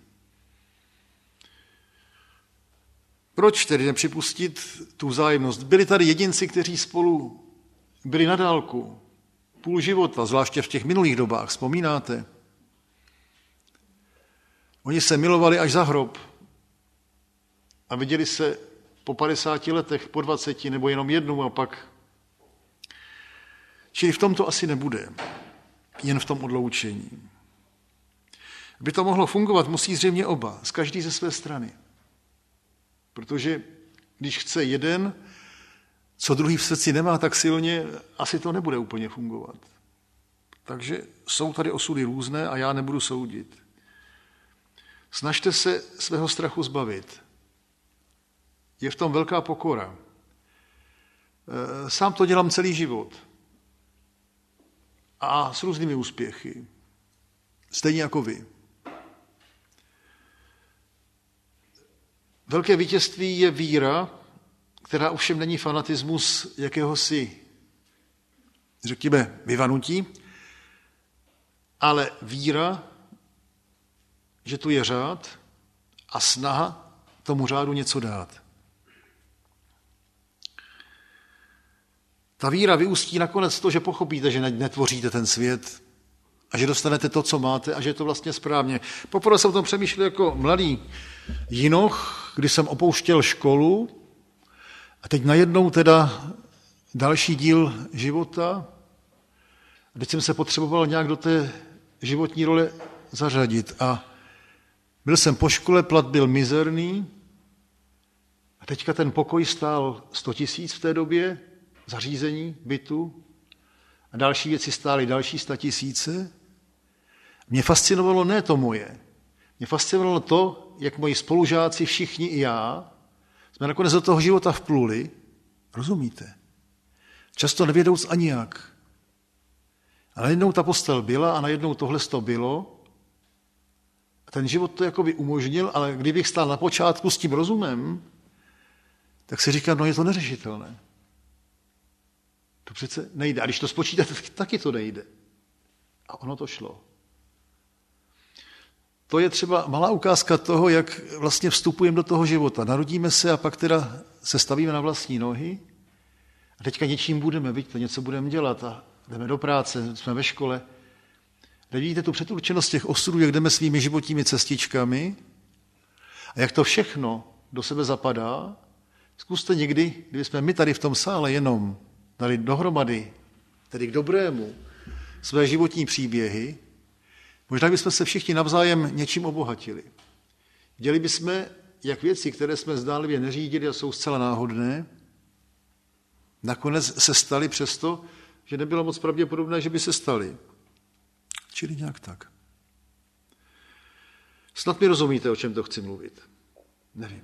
Proč tedy nepřipustit tu vzájemnost? Byli tady jedinci, kteří spolu byli na dálku, půl života, zvláště v těch minulých dobách, vzpomínáte? Oni se milovali až za hrob a viděli se po 50 letech, po 20 nebo jenom jednou a pak. Čili v tom to asi nebude, jen v tom odloučení. Aby to mohlo fungovat, musí zřejmě oba, z každý ze své strany. Protože když chce jeden, co druhý v srdci nemá tak silně, asi to nebude úplně fungovat. Takže jsou tady osudy různé a já nebudu soudit. Snažte se svého strachu zbavit. Je v tom velká pokora. Sám to dělám celý život. A s různými úspěchy. Stejně jako vy. Velké vítězství je víra, která ovšem není fanatismus jakéhosi, řekněme, vyvanutí, ale víra, že tu je řád a snaha tomu řádu něco dát. Ta víra vyústí nakonec to, že pochopíte, že netvoříte ten svět a že dostanete to, co máte a že je to vlastně správně. Poprvé jsem o tom přemýšlel jako mladý jinoch, kdy jsem opouštěl školu a teď najednou teda další díl života. A teď jsem se potřeboval nějak do té životní role zařadit a byl jsem po škole, plat byl mizerný a teďka ten pokoj stál 100 000 v té době, zařízení, bytu a další věci stály další 100 000. Mě fascinovalo ne to moje, mě fascinovalo to, jak moji spolužáci, všichni i já, jsme nakonec do toho života vpluli, rozumíte? Často nevědouc ani jak. A najednou ta postel byla a najednou tohle to bylo. A ten život to jakoby umožnil, ale kdybych stál na počátku s tím rozumem, tak si říkám, no je to neřešitelné. To přece nejde. A když to spočítáte, taky to nejde. A ono to šlo. To je třeba malá ukázka toho, jak vlastně vstupujeme do toho života. Narodíme se a pak teda se stavíme na vlastní nohy a teďka něčím budeme, vidíte, něco budeme dělat a jdeme do práce, jsme ve škole. Teď vidíte tu předurčenost těch osudů, jak jdeme svými životními cestičkami a jak to všechno do sebe zapadá. Zkuste někdy, kdyby jsme my tady v tom sále jenom dali dohromady, tedy k dobrému, své životní příběhy, možná bychom se všichni navzájem něčím obohatili. Viděli bychom, jak věci, které jsme zdánlivě neřídili a jsou zcela náhodné, nakonec se staly přesto, že nebylo moc pravděpodobné, že by se staly. Čili nějak tak. Snad mi rozumíte, o čem to chci mluvit. Nevím.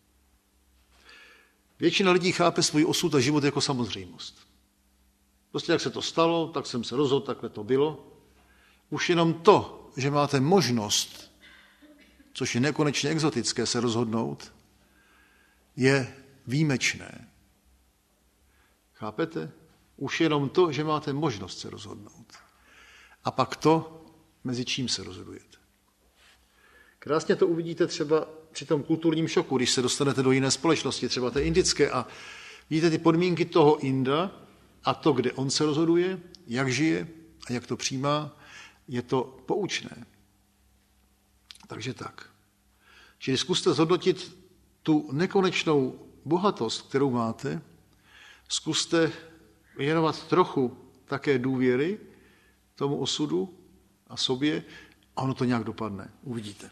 Většina lidí chápe svůj osud a život jako samozřejmost. Prostě jak se to stalo, tak jsem se rozhodl, takhle to bylo. Už jenom to, že máte možnost, což je nekonečně exotické, se rozhodnout, je výjimečné. Chápete? Už jenom to, že máte možnost se rozhodnout. A pak to, mezi čím se rozhodujete. Krásně to uvidíte třeba při tom kulturním šoku, když se dostanete do jiné společnosti, třeba té indické, a vidíte ty podmínky toho Inda a to, kde on se rozhoduje, jak žije a jak to přijímá, je to poučné. Takže tak. Čili zkuste zhodnotit tu nekonečnou bohatost, kterou máte, zkuste věnovat trochu také důvěry tomu osudu a sobě a ono to nějak dopadne. Uvidíte.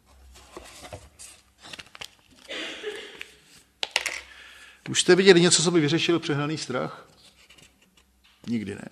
Už jste viděli něco, co by vyřešil přehnaný strach? Nikdy ne.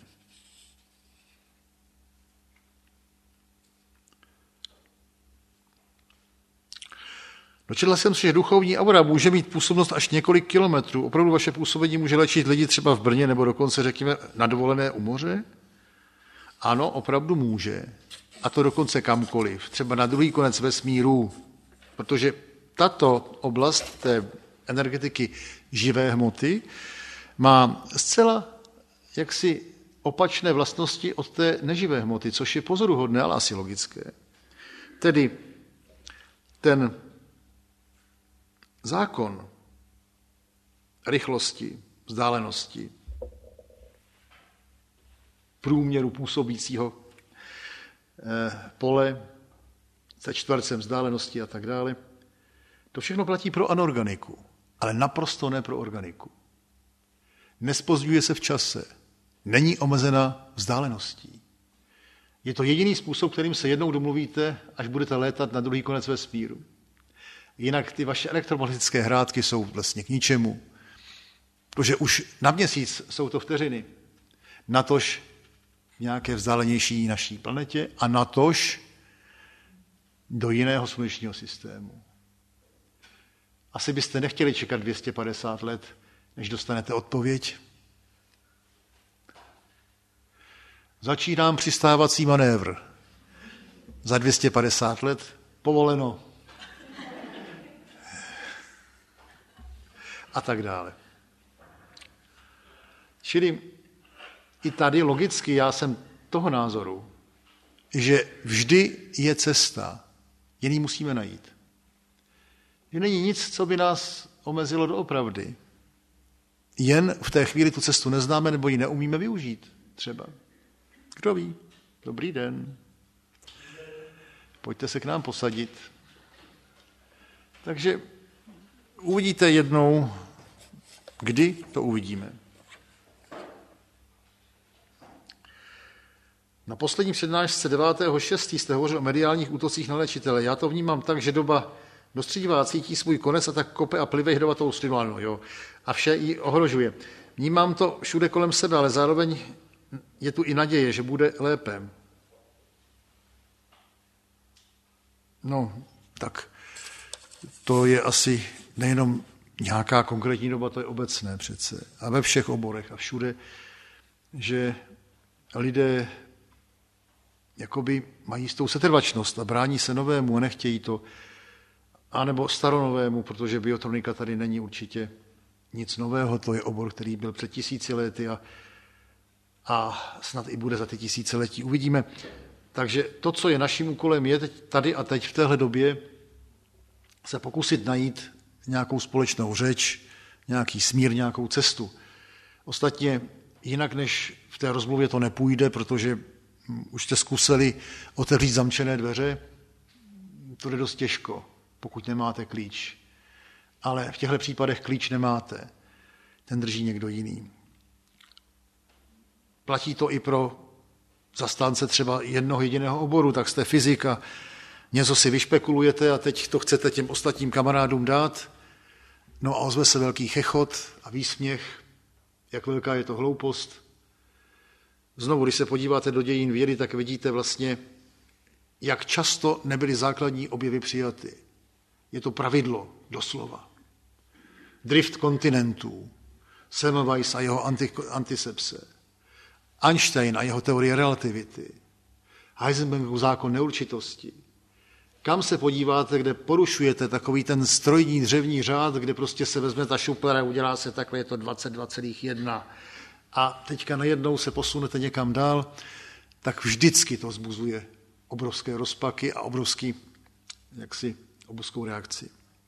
Dočetl jsem si, že duchovní aura může mít působnost až několik kilometrů. Opravdu vaše působení může léčit lidi třeba v Brně nebo dokonce, řekněme, na dovolené u moře? Ano, opravdu může. A to dokonce kamkoliv. Třeba na druhý konec vesmíru. Protože tato oblast té energetiky živé hmoty má zcela jaksi opačné vlastnosti od té neživé hmoty, což je pozoruhodné, ale asi logické. Tedy ten zákon rychlosti, vzdálenosti, průměru působícího pole se čtvercem vzdálenosti a tak dále, to všechno platí pro anorganiku, ale naprosto ne pro organiku. Nezpozdňuje se v čase, není omezena vzdáleností. Je to jediný způsob, kterým se jednou domluvíte, až budete létat na druhý konec vesmíru. Jinak ty vaše elektromagnetické hrátky jsou vlastně k ničemu, protože už na Měsíc jsou to vteřiny, natož nějaké vzdálenější naší planetě a natož do jiného slunečního systému. Asi byste nechtěli čekat 250 let, než dostanete odpověď, Začínám přistávací manévr. Za 250 let povoleno. A tak dále. Čili i tady logicky já jsem toho názoru, že vždy je cesta, jen ji musíme najít. Že není nic, co by nás omezilo doopravdy. Jen v té chvíli tu cestu neznáme nebo ji neumíme využít třeba. Kdo ví? Dobrý den. Pojďte se k nám posadit. Takže uvidíte jednou, kdy to uvidíme. Na poslední přednášce 9.6. jste hovořil o mediálních útocích na léčitele. Já to vnímám tak, že doba dostřídivá cítí svůj konec a tak kope a plive jedovatou slinu, jo. A vše ji ohrožuje. Vnímám to všude kolem sebe, ale zároveň je tu i naděje, že bude lépe. No, tak to je asi nejenom nějaká konkrétní doba, to je obecné přece. A ve všech oborech a všude, že lidé jakoby mají jistou setrvačnost a brání se novému a nechtějí to, anebo staronovému, protože biotronika tady není určitě nic nového, to je obor, který byl před 1000 lety a snad i bude za ty 1000letí. Uvidíme. Takže to, co je naším úkolem, je tady a teď v téhle době se pokusit najít nějakou společnou řeč, nějaký smír, nějakou cestu. Ostatně jinak než v té rozmluvě to nepůjde, protože už jste zkusili otevřít zamčené dveře, to jde dost těžko, pokud nemáte klíč. Ale v těchto případech klíč nemáte, ten drží někdo jiný. Platí to i pro zastánce třeba jednoho jediného oboru, tak jste fyzika, něco si vyšpekulujete a teď to chcete těm ostatním kamarádům dát, no a ozve se velký chechot a výsměch, jak velká je to hloupost. Znovu, když se podíváte do dějin vědy, tak vidíte vlastně, jak často nebyly základní objevy přijaty. Je to pravidlo, doslova. Drift kontinentů, Semmelweis a jeho antisepse, Einstein a jeho teorie relativity, Heisenbergův zákon neurčitosti. Kam se podíváte, kde porušujete takový ten strojní dřevní řád, kde prostě se vezme ta šuplera, udělá se takhle, je to 22,1 a teďka najednou se posunete někam dál, tak vždycky to vzbuzuje obrovské rozpaky a obrovskou reakci.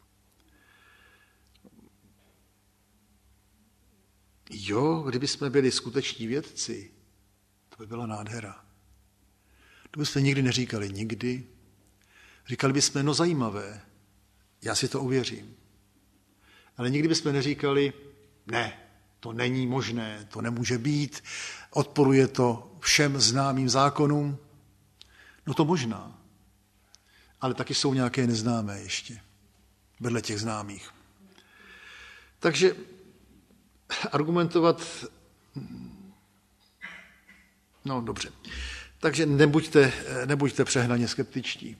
Jo, kdyby jsme byli skuteční vědci, to by byla nádhera. To byste nikdy neříkali nikdy. Říkali bychom, no zajímavé, já si to uvěřím. Ale nikdy bychom neříkali, ne, to není možné, to nemůže být, odporuje to všem známým zákonům. No to možná, ale taky jsou nějaké neznámé ještě, vedle těch známých. Takže argumentovat, no dobře, takže nebuďte přehnaně skeptičtí.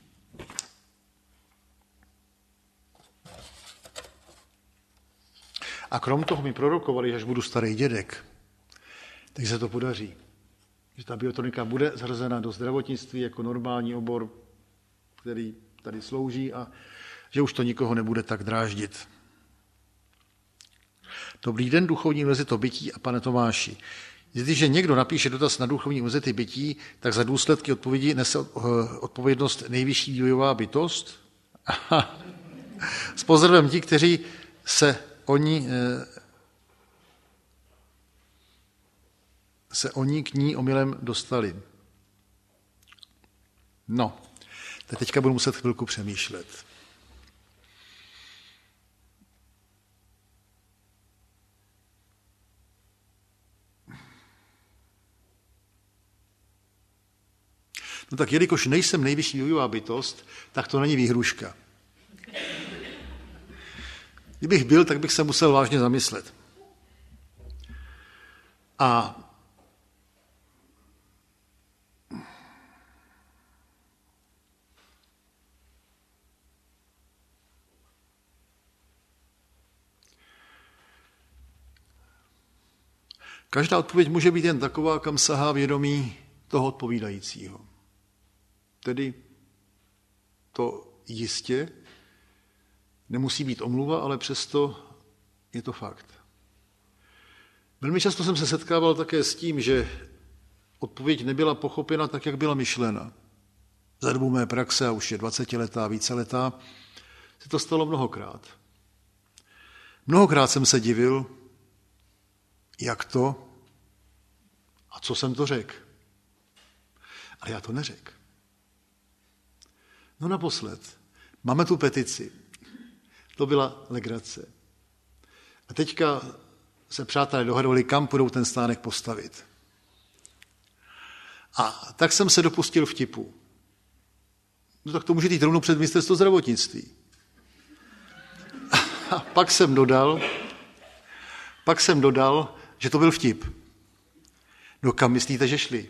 A krom toho mi prorokovali, že až budu starý dědek, tak se to podaří. Že ta biotronika bude zařazena do zdravotnictví jako normální obor, který tady slouží a že už to nikoho nebude tak dráždit. Dobrý den, duchovní univerzito Bytí a pane Tomáši. Jestliže někdo napíše dotaz na duchovní univerzity Bytí, tak za důsledky odpovědi nese odpovědnost nejvyšší vývojová bytost? S pozdravem ti, kteří se oni k ní omylem dostali. No, tak teďka budu muset chvilku přemýšlet. No tak jelikož nejsem nejvyšší vývojová bytost, tak to není výhruška. Kdybych byl, tak bych se musel vážně zamyslet. A každá odpověď může být jen taková, kam sahá vědomí toho odpovídajícího. Tedy to jistě nemusí být omluva, ale přesto je to fakt. Velmi často jsem se setkával také s tím, že odpověď nebyla pochopena tak, jak byla myšlena. Za dobu mé praxe, a už je 20letá, víceletá, se to stalo mnohokrát. Mnohokrát jsem se divil, jak to a co jsem to řekl. Ale já to neřekl. No naposled, máme tu petici. To byla legrace. A teďka se přátelé dohadovali, kam půjdou ten stánek postavit. A tak jsem se dopustil vtipu. No tak to může jít rovnou před ministerstvo zdravotnictví. A pak jsem dodal, že to byl vtip. No kam myslíte, že šli?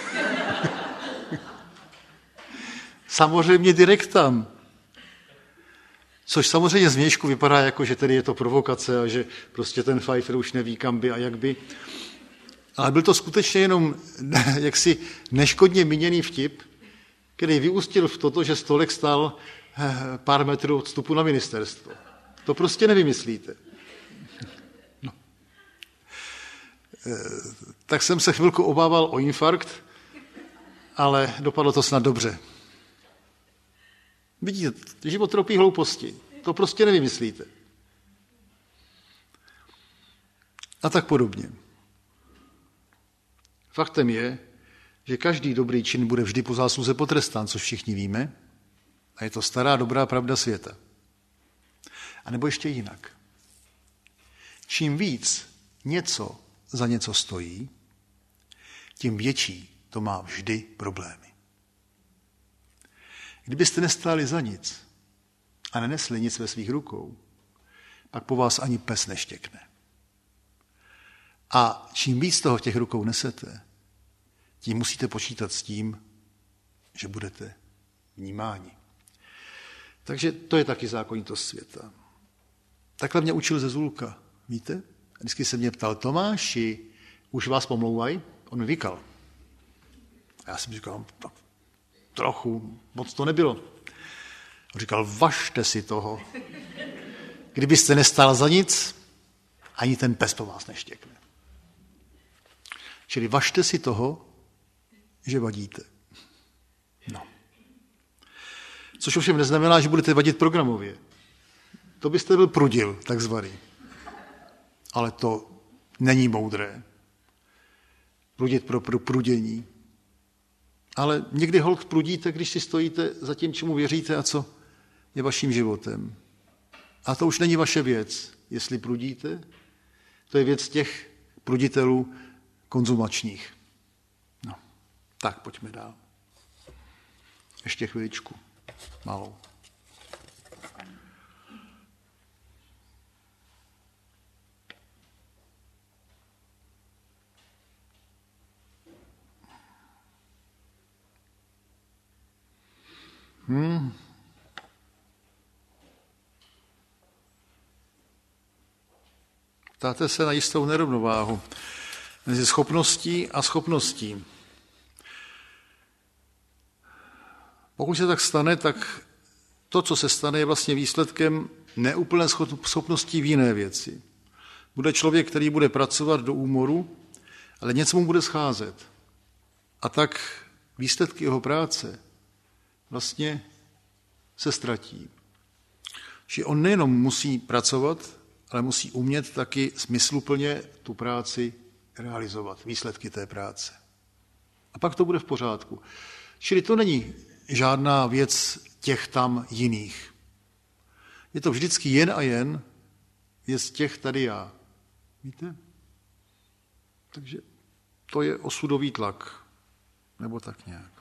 Samozřejmě direkt tam. Což samozřejmě zvnějšku vypadá jako, že tedy je to provokace a že prostě ten Pfeiffer už neví, kam by a jak by. Ale byl to skutečně jenom jaksi neškodně míněný vtip, který vyústil v toto, že stolek stál pár metrů od vstupu na ministerstvo. To prostě nevymyslíte. No. Tak jsem se chvilku obával o infarkt, ale dopadlo to snad dobře. Vidíte, život tropí hlouposti. To prostě nevymyslíte. A tak podobně. Faktem je, že každý dobrý čin bude vždy po zásluze potrestán, což všichni víme, a je to stará dobrá pravda světa. A nebo ještě jinak. Čím víc něco za něco stojí, tím větší to má vždy problémy. Kdybyste nestáli za nic a nenesli nic ve svých rukou, pak po vás ani pes neštěkne. A čím víc toho v těch rukou nesete, tím musíte počítat s tím, že budete vnímáni. Takže to je taky zákonitost světa. Takhle mě učil Zezulka, víte? Vždycky se mě ptal, Tomáši, už vás pomlouvají? On mi vykal. A já jsem říkal, trochu, moc to nebylo. On říkal, važte si toho. Kdybyste nestál za nic, ani ten pes po vás neštěkne. Čili važte si toho, že vadíte. No. Což ovšem neznamená, že budete vadit programově. To byste byl prudil, takzvaný. Ale to není moudré. Prudit pro prudění. Ale někdy holt prudíte, když si stojíte za tím, čemu věříte a co je vaším životem. A to už není vaše věc, jestli prudíte. To je věc těch pruditelů konzumačních. No, tak pojďme dál. Ještě chviličku. Malou. Ptáte se na jistou nerovnováhu mezi schopností a schopností. Pokud se tak stane, tak to, co se stane, je vlastně výsledkem neúplné schopností v jiné věci. Bude člověk, který bude pracovat do úmoru, ale něco mu bude scházet. A tak výsledky jeho práce vlastně se ztratí. Že on nejenom musí pracovat, ale musí umět taky smysluplně tu práci realizovat, výsledky té práce. A pak to bude v pořádku. Čili to není žádná věc těch tam jiných. Je to vždycky jen a jen věc těch tady já. Víte? Takže to je osudový tlak. Nebo tak nějak.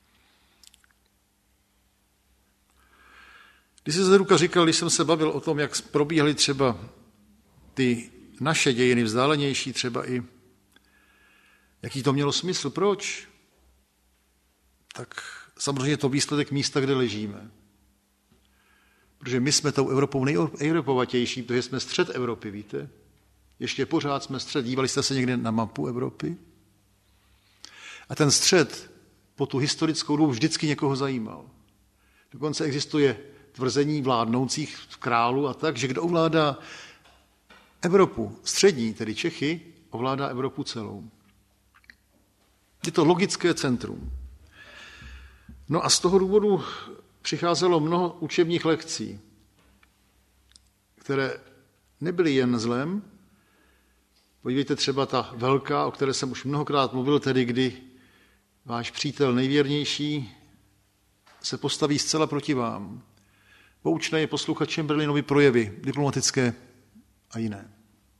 Když se Zeruka říkal, když jsem se bavil o tom, jak probíhaly třeba ty naše dějiny vzdálenější, třeba i jaký to mělo smysl, proč? Tak samozřejmě to výsledek místa, kde ležíme. Protože my jsme tou Evropou nejeuropovatější, protože jsme střed Evropy, víte? Ještě pořád jsme střed. Dívali jste se někdy na mapu Evropy? A ten střed po tu historickou dobu vždycky někoho zajímal. Dokonce existuje tvrzení vládnoucích králů a tak, že kdo ovládá Evropu střední, tedy Čechy, ovládá Evropu celou. Je to logické centrum. No a z toho důvodu přicházelo mnoho učebních lekcí, které nebyly jen zlem. Podívejte třeba ta velká, o které jsem už mnohokrát mluvil, tedy kdy váš přítel nejvěrnější se postaví zcela proti vám. Poučné je poslouchat Chamberlainovi projevy diplomatické a jiné.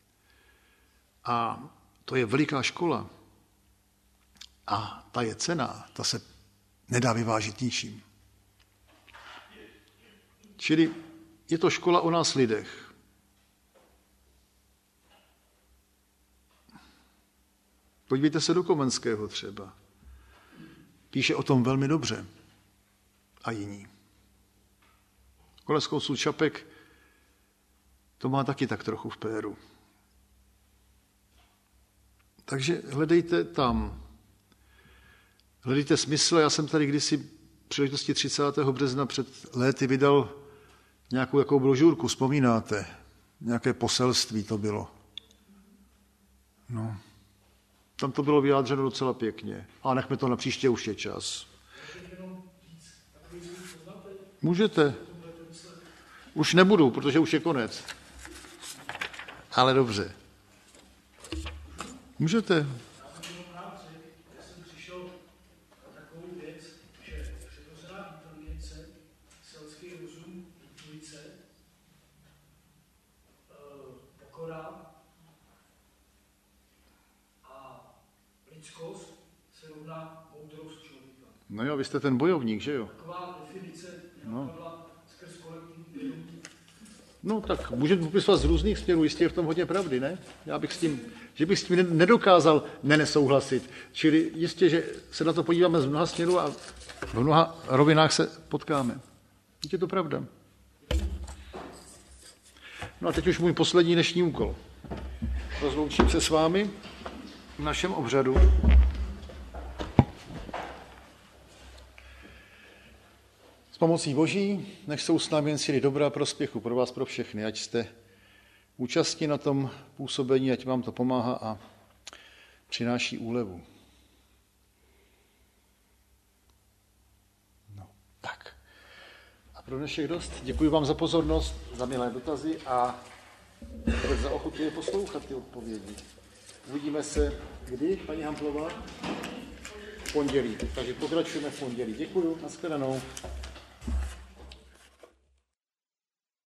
A to je veliká škola. A ta je cenná, ta se nedá vyvážit ničím. Čili je to škola o nás lidech. Podívejte se do Komenského třeba. Píše o tom velmi dobře. A jiní. Koneckonců Čapek to má taky tak trochu v péru. Takže hledejte tam. Hledejte smysl. Já jsem tady kdysi příležitosti 30. března před léty vydal nějakou jakou brožurku, vzpomínáte? Nějaké poselství to bylo. No. Tam to bylo vyjádřeno docela pěkně. A nechme to na příště, už je čas. Můžete. Už nebudu, protože už je konec. Ale dobře. Můžete. Já jsem přišel na takovou věc, že přirozená inteligence, selský rozum, intuice, pokora a lidskost se rovná moudrost člověka. No jo, vy jste ten bojovník, že jo? Taková definice napadla skrz kolektivní vědomí. No tak můžete popisovat z různých směrů, jistě je v tom hodně pravdy, ne? Já bych s tím nedokázal nesouhlasit. Čili jistě, že se na to podíváme z mnoha směrů a v mnoha rovinách se potkáme. Je to pravda. No a teď už můj poslední dnešní úkol. Rozloučím se s vámi v našem obřadu. S pomocí Boží, než jsou s námi jen síly dobra a prospěchu pro vás, pro všechny, ať jste účastní na tom působení, ať vám to pomáhá a přináší úlevu. No, tak. A pro dnešek dost. Děkuji vám za pozornost, za milé dotazy a za ochotu je poslouchat ty odpovědi. Uvidíme se kdy, paní Hamplová? V pondělí. Takže pokračujeme v pondělí. Děkuji, nashledanou.